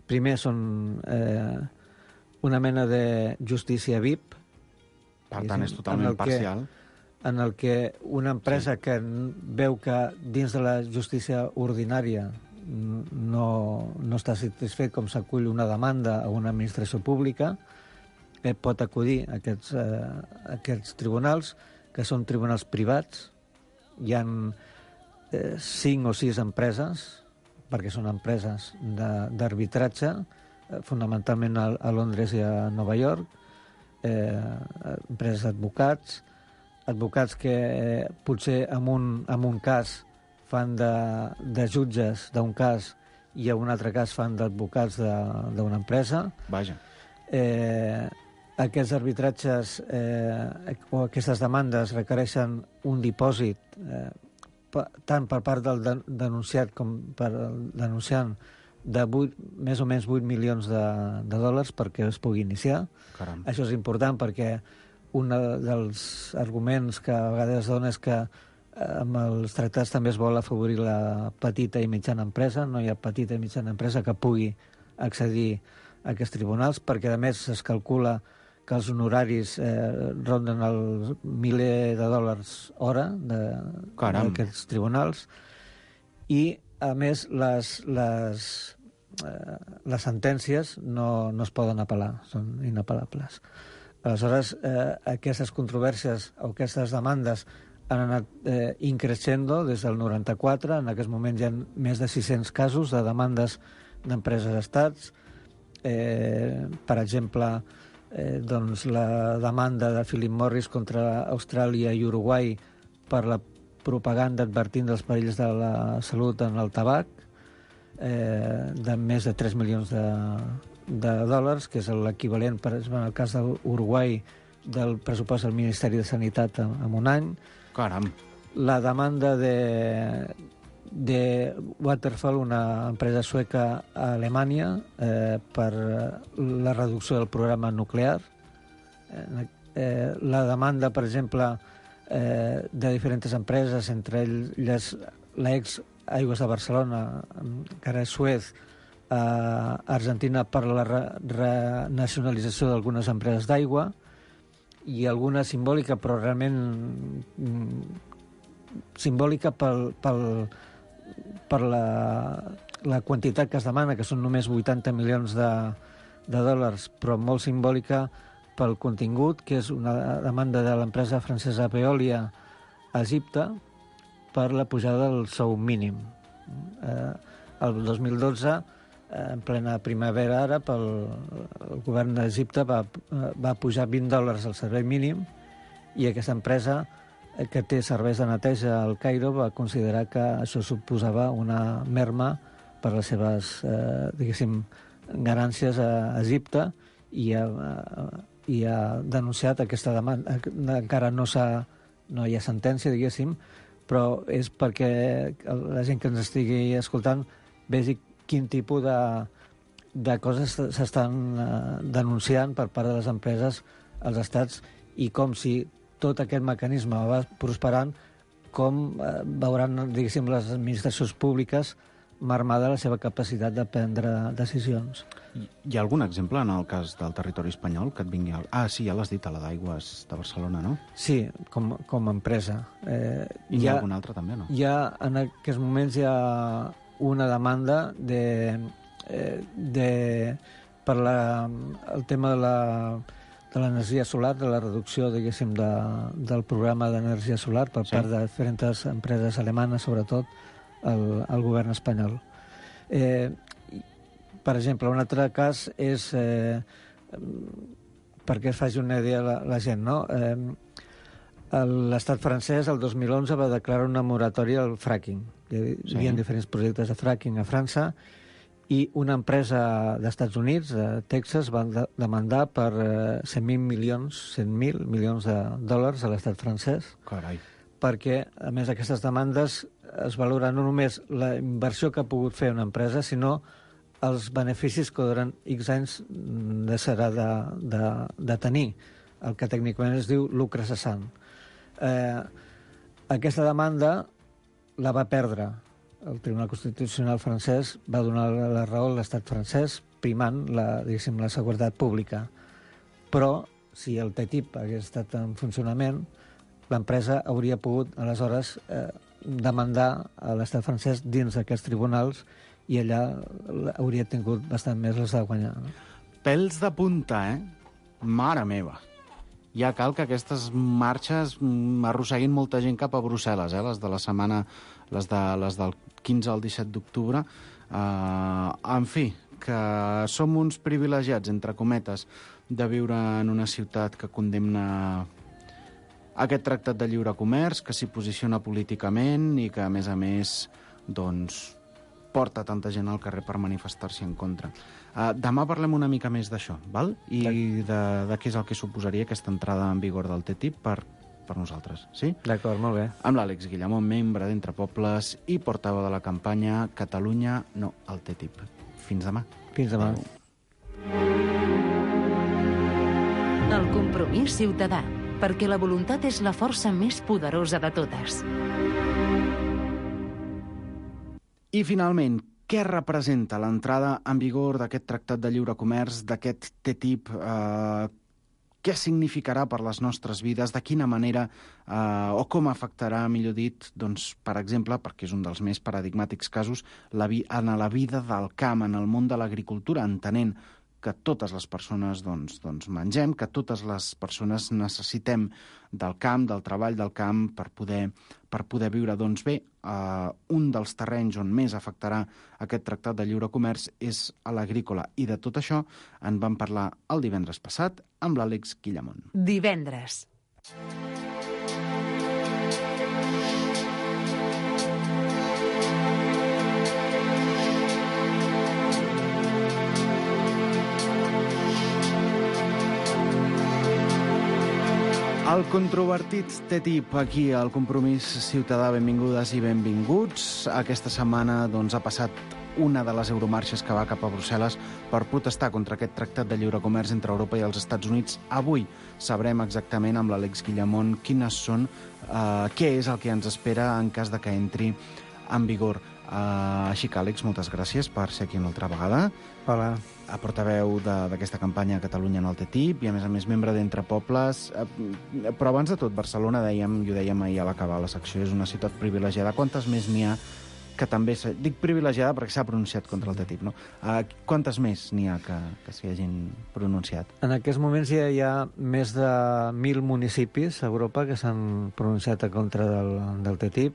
una mena de justícia VIP. Per tant, és totalment parcial. En el que una empresa que veu que dins de la justícia ordinària no està satisfet, com s'acull una demanda a una administració pública, pot acudir a aquests tribunals, que són tribunals privats. Hi ha 5 o 6 empreses, perquè són empreses d'arbitratge, fonamentalment a Londres i a Nova York, empreses d'advocats que potser en un cas fan de jutges d'un cas i en un altre cas fan d'advocats d'una empresa. Vaja. Aquests arbitratges o aquestes demandes requereixen un dipòsit tant per part del denunciat com per el denunciant de més o menys 8 milions de dòlars perquè es pugui iniciar. Caram. Això és important perquè un dels arguments que a vegades es dona és que amb els tractats també es vol afavorir la petita i mitjana empresa. No hi ha petita i mitjana empresa que pugui accedir a aquests tribunals, perquè a més es calcula que els honoraris ronden els $1.000 hora d'aquests tribunals, i a més les sentències no es poden apel·lar, són inapel·lables. Aleshores, aquestes controvèrsies o aquestes demandes han anat increixendo des del 94. En aquest moment hi ha més de 600 casos de demandes d'empreses d'estats. Per exemple, doncs la demanda de Philip Morris contra Austràlia i Uruguai per la propaganda advertint dels perills de la salut en el tabac, de més de 3 milions de dòlars, que és l'equivalent, per exemple, en el cas de l'Uruguai, del pressupost del Ministeri de Sanitat en un any. Caram. La demanda de Waterfall, una empresa sueca a Alemanya, per la reducció del programa nuclear. La demanda, per exemple, de diferents empreses, entre elles l'ex Aigües de Barcelona, encara és Suez, a Argentina per la renacionalització d'algunes empreses d'aigua, i alguna simbòlica, però realment simbòlica per la quantitat que es demana, que són només 80 milions de dòlars, però molt simbòlica pel contingut, que és una demanda de l'empresa francesa Veolia a Egipte per la pujada del sou mínim. El 2012, en plena primavera ara, el govern d'Egipte va pujar $20 al servei mínim, i aquesta empresa, que té serveis de neteja al Cairo, va considerar que això suposava una merma per les seves, diguéssim, ganàncies a Egipte, i ha denunciat aquesta demanda. Encara no hi ha sentència, diguéssim, però és perquè la gent que ens estigui escoltant vegi quin tipus de coses s'estan denunciant per part de les empreses als estats, i com si tot aquest mecanisme va prosperant, com veuran, diguéssim, les administracions públiques marmada la seva capacitat de prendre decisions. Hi ha algun exemple en el cas del territori espanyol que et vingui... sí, ja l'has dit, a la d'Aigües de Barcelona, no? Sí, com a empresa. I hi ha algun altre també, no? En aquests moments hi ha una demanda per el tema de l'energia solar, de la reducció, diguéssim, del programa d'energia solar per part de diferents empreses alemanes, sobretot, al govern espanyol. Per exemple, un altre cas és, perquè es faci una idea la gent, no? L'estat francès, el 2011, va declarar una moratòria al fracking. Hi havia diferents projectes de fracking a França, i una empresa d'Estats Units, de Texas, va demandar per 100.000 milions de dòlars a l'estat francès. Carai. Perquè, a més, aquestes demandes es valora no només la inversió que ha pogut fer una empresa, sinó els beneficis que durant X anys deixarà de tenir, el que tècnicament es diu lucre cessant. Aquesta demanda la va perdre. El Tribunal Constitucional francès va donar la raó a l'estat francès, primant la seguretat pública. Però, si el TTIP hagués estat en funcionament, l'empresa hauria pogut, aleshores, demandar a l'estat francès dins d'aquests tribunals, i allà hauria tingut bastant més les de guanyar. Pèls de punta, Mare meva. Ja cal que aquestes marxes arrosseguin molta gent cap a Brussel·les, les de la setmana, les del 15 al 17 d'octubre. En fi, que som uns privilegiats, entre cometes, de viure en una ciutat que condemna aquest tractat de lliure comerç, que s'hi posiciona políticament i que, a més, doncs, porta tanta gent al carrer per manifestar-s'hi en contra. Demà parlem una mica més d'això, val? I de què és el que suposaria aquesta entrada en vigor del TTIP per nosaltres, sí? D'acord, molt bé. Amb l'Àlex Guillamón, membre d'Entre Pobles i portaveu de la campanya Catalunya no al TTIP. Fins demà. Fins demà. El compromís ciutadà, perquè la voluntat és la força més poderosa de totes. I, finalment, què representa l'entrada en vigor d'aquest tractat de lliure comerç, d'aquest TTIP? Què significarà per les nostres vides? De quina manera o com afectarà, millor dit, doncs, per exemple, perquè és un dels més paradigmàtics casos, en la vida del camp, en el món de l'agricultura, entenent que totes les persones doncs mengem, que totes les persones necessitem del camp, del treball del camp, per poder viure. Doncs bé, un dels terrenys on més afectarà aquest tractat de lliure comerç és a l'agrícola. I de tot això en vam parlar el divendres passat amb l'Àlex Guillamón. Divendres. El controvertit TTIP aquí al Compromís Ciutadà. Benvingudes i benvinguts. Aquesta setmana ha passat una de les euromarxes que va cap a Brussel·les per protestar contra aquest tractat de lliure comerç entre Europa i els Estats Units. Avui sabrem exactament amb l'Àlex Guillamón què és el que ens espera en cas de que entri en vigor. Així que, Àlex, moltes gràcies per ser aquí una altra vegada. Hola. A portaveu d'aquesta campanya a Catalunya en el TTIP i, a més, membre d'Entre Pobles. Però abans de tot, Barcelona, i ho dèiem ahir a l'acabar la secció, és una ciutat privilegiada. Quantes més n'hi ha que també... Dic privilegiada perquè s'ha pronunciat contra el TTIP, no? Quantes més n'hi ha que s'hi hagin pronunciat? En aquests moments ja hi ha més de 1.000 municipis a Europa que s'han pronunciat en contra del TTIP.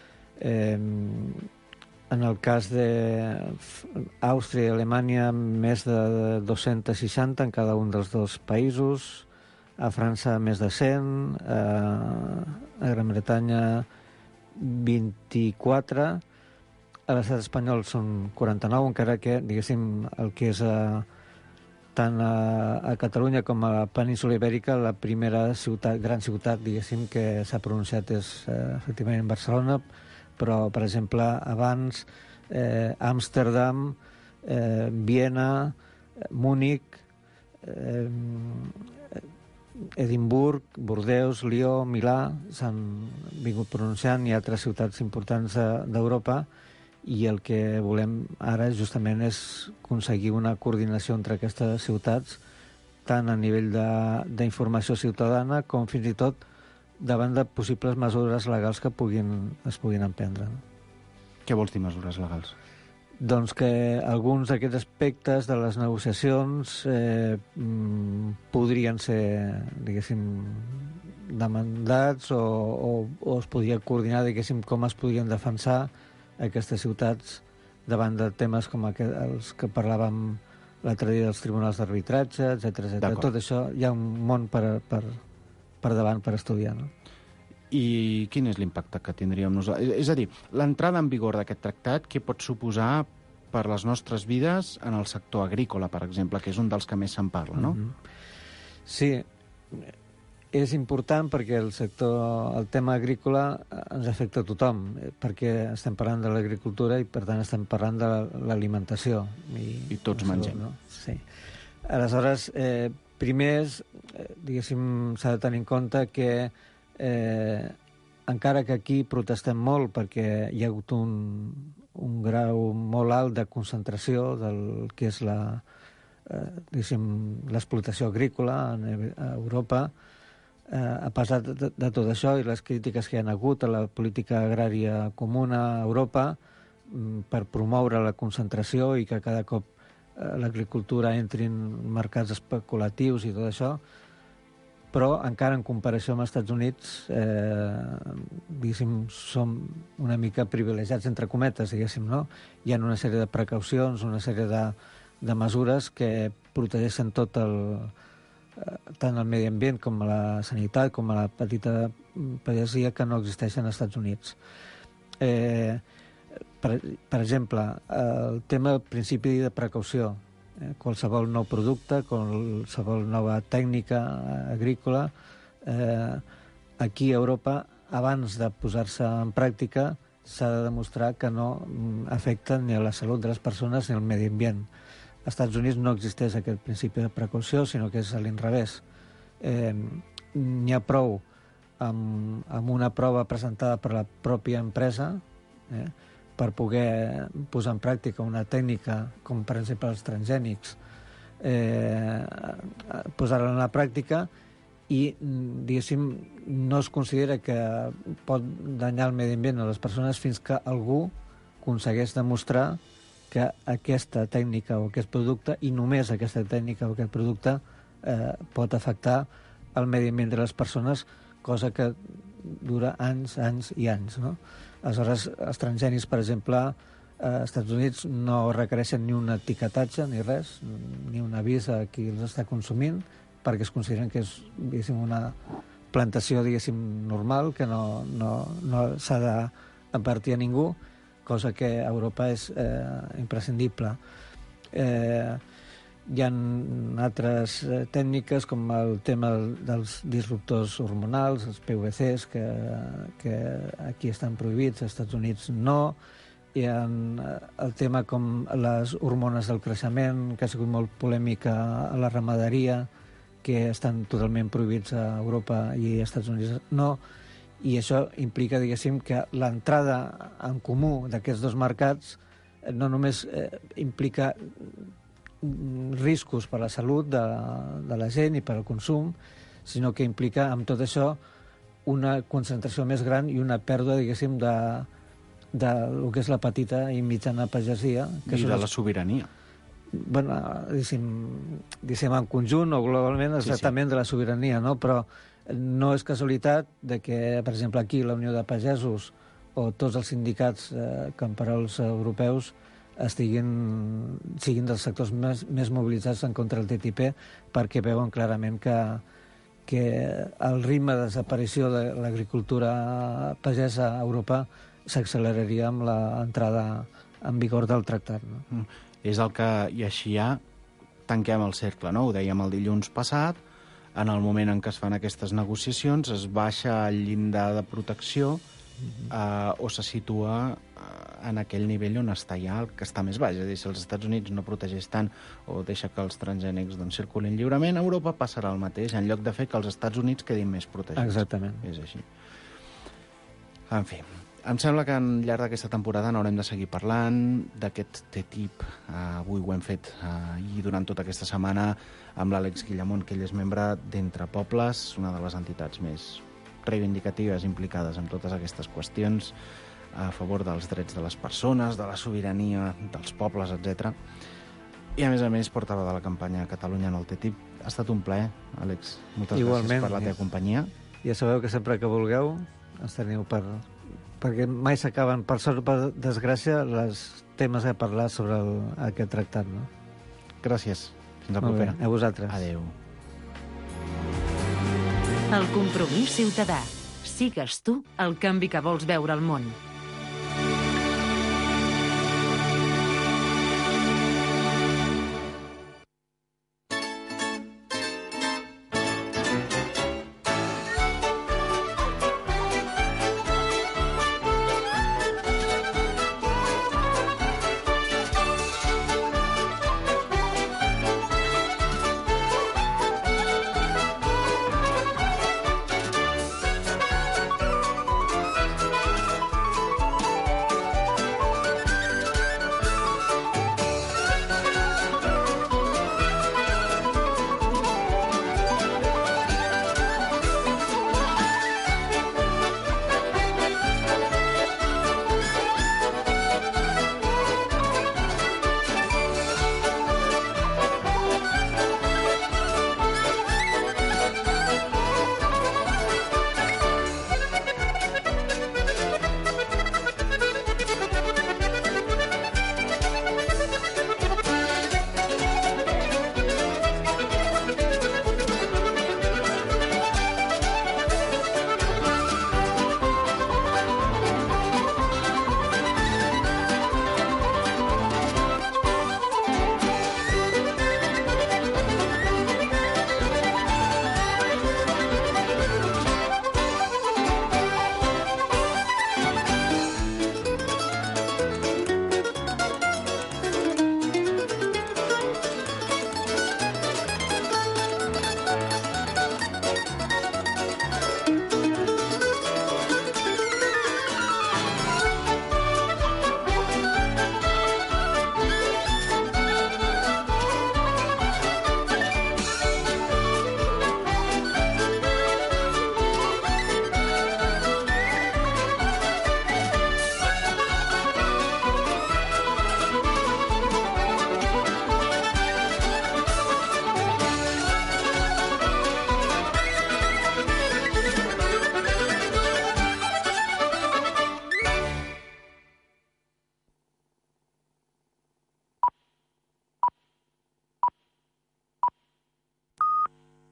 En el cas d'Àustria i Alemanya, més de 260 en cada un dels dos països. A França, més de 100. A Gran Bretanya, 24. A l'estat espanyol són 49, encara que, diguéssim, el que és tant a Catalunya com a la península Ibèrica, la primera gran ciutat, diguéssim, que s'ha pronunciat és efectivament Barcelona, però, per exemple, abans Amsterdam, Viena, Múnich, Edimburg, Bordeus, Lió, Milà, s'han vingut pronunciant, i altres ciutats importants d'Europa, i el que volem ara justament és aconseguir una coordinació entre aquestes ciutats, tant a nivell d'informació ciutadana com fins i tot davant de possibles mesures legals que es puguin emprendre. Què vols dir, mesures legals? Doncs que alguns d'aquests aspectes de les negociacions podrien ser, diguéssim, demandats o es podria coordinar, diguéssim, com es podrien defensar aquestes ciutats davant de temes com els que parlàvem l'altre dia dels tribunals d'arbitratge, etc. Tot això hi ha un món per davant per estudiar, no? I quin és l'impacte que tindríem nosaltres? És a dir, l'entrada en vigor d'aquest tractat, què pot suposar per les nostres vides en el sector agrícola, per exemple, que és un dels que més se'n parla, no? Sí, és important perquè el tema agrícola ens afecta a tothom, perquè estem parlant de l'agricultura i, per tant, estem parlant de l'alimentació. I tots mengem. No? Sí. Aleshores, primer, diguéssim, s'ha de tenir en compte que encara que aquí protestem molt perquè hi ha hagut un grau molt alt de concentració del que és l'explotació agrícola a Europa, a pesar de tot això i les crítiques que hi ha hagut a la política agrària comuna a Europa per promoure la concentració i que cada cop l'agricultura entri en mercats especulatius i tot això, però encara en comparació amb els Estats Units, diguéssim, som una mica privilegiats, entre cometes, diguéssim, no? Hi ha una sèrie de precaucions, una sèrie de mesures que protegeixen tant el medi ambient com la sanitat, com la petita pagesia que no existeixen als Estats Units. Per exemple, el tema del principi de precaució. Qualsevol nou producte, qualsevol nova tècnica agrícola, aquí a Europa, abans de posar-se en pràctica, s'ha de demostrar que no afecta ni a la salut de les persones ni al medi ambient. Als Estats Units no existeix aquest principi de precaució, sinó que és a l'inrevés. N'hi ha prou amb una prova presentada per la pròpia empresa, per poder posar en pràctica una tècnica, com per exemple els transgènics, posar-la en la pràctica i, diguéssim, no es considera que pot danyar el medi ambient a les persones fins que algú aconsegueix demostrar que aquesta tècnica o aquest producte, i només aquesta tècnica o aquest producte, pot afectar el medi ambient de les persones, cosa que dura anys i anys, no? Aleshores, els transgènics, per exemple, als Estats Units no requereixen ni un etiquetatge ni res, ni un avís a qui els està consumint, perquè es consideren que és, diguéssim, una plantació, diguéssim, normal, que no s'ha d'advertir a ningú, cosa que a Europa és imprescindible. Hi ha altres tècniques, com el tema dels disruptors hormonals, els PVCs, que aquí estan prohibits, als Estats Units no. Hi ha el tema com les hormones del creixement, que ha sigut molt polèmica a la ramaderia, que estan totalment prohibits a Europa i als Estats Units no. I això implica, diguéssim, que l'entrada en comú d'aquests dos mercats no només implica riscos per a la salut de la gent i per al consum, sinó que implica amb tot això una concentració més gran i una pèrdua, diguéssim, de lo que és la petita i mitjana pagesia. I de la sobirania. Bueno, diguéssim en conjunt o globalment exactament de la sobirania, no? Però no és casualitat de que, per exemple, aquí la Unió de Pagesos o tots els sindicats camperols europeus siguin dels sectors més mobilitzats en contra del TTIP, perquè veuen clarament que el ritme de desaparició de l'agricultura pagesa a Europa s'acceleraria amb l'entrada en vigor del tractat. No? És el que, i així ja tanquem el cercle, no? Ho dèiem el dilluns passat, en el moment en què es fan aquestes negociacions es baixa el llindar de protecció o se situa en aquell nivell on està ja el que està més baix. És a dir, si els Estats Units no protegeix tant o deixa que els transgènics circulin lliurement, a Europa passarà el mateix, en lloc de fer que els Estats Units quedin més protegits. Exactament. És així. En fi, em sembla que al llarg d'aquesta temporada n'haurem de seguir parlant d'aquest TTIP. Avui ho hem fet i durant tota aquesta setmana amb l'Àlex Guillamón, que ell és membre d'Entre Pobles, una de les entitats més reivindicatives implicades en totes aquestes qüestions a favor dels drets de les persones, de la sobirania dels pobles, etc. I a més portava de la campanya Catalunya en el TTIP. Ha estat un plaer, Àlex. Moltes gràcies per la teva companyia. Ja sabeu que sempre que vulgueu ens teniu perquè mai s'acaben, per sort o per desgràcia, els temes a parlar sobre aquest tractat. No? Gràcies. Fins la propera. A vosaltres. Adéu. El compromís ciutadà. Sigues tu el canvi que vols veure al món.